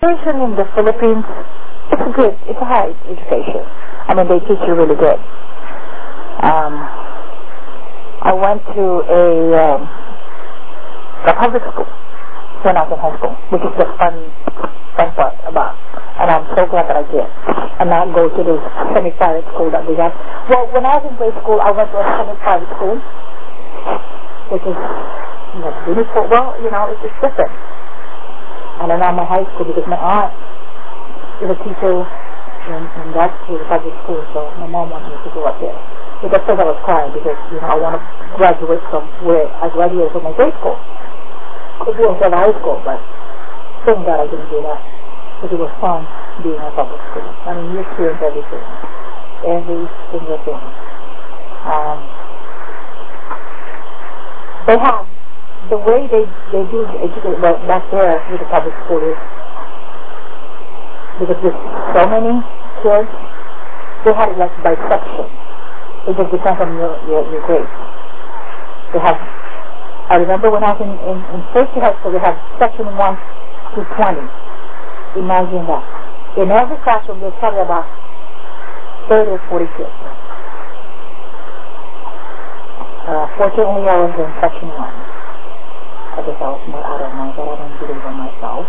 Education in the Philippines, it's good. It's a high education. I mean, they teach you really good. I went to a public school when I was in high school, which is the fun part about. And I'm so glad that I did. And not go to the semi-private school that we have. Well, when I was in grade school, I went to a semi-private school, which is beautiful. Well, it's just different. And then on my high school, because my aunt is a teacher in that school, the public school, so my mom wanted me to go up there. But at first I was crying because, I want to graduate from where I graduated from my grade school. It was in high school, but thank God I didn't do that. Because it was fun being in a public school. I mean, you experience everything. Every single thing. They have, the way they do educate, well, back there with the public school is, because there's so many kids, they have it like by section. It just depends on your grade. They have, I remember when I was in first year high school, they have section 1 to 20. Imagine that. In every classroom, there's probably about 30 or 40 kids. Fortunately, I was in section 1. I guess I was more out of mind, but I don't believe in myself.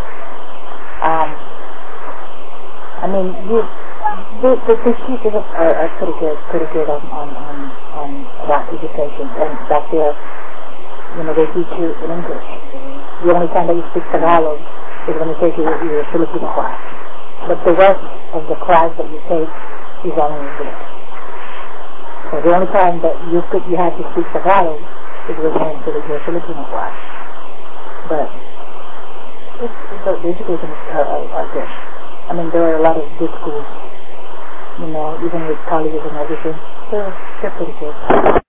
I mean, the teachers are pretty good on that education. And back there, they teach you in English. The only time that you speak Tagalog is when you take your Filipino class. But the rest of the class that you take is all in English. So the only time that you have to speak Tagalog is when you're into your Filipino class. But the education are good. I mean, there are a lot of good schools, even with colleges and everything. They're pretty good.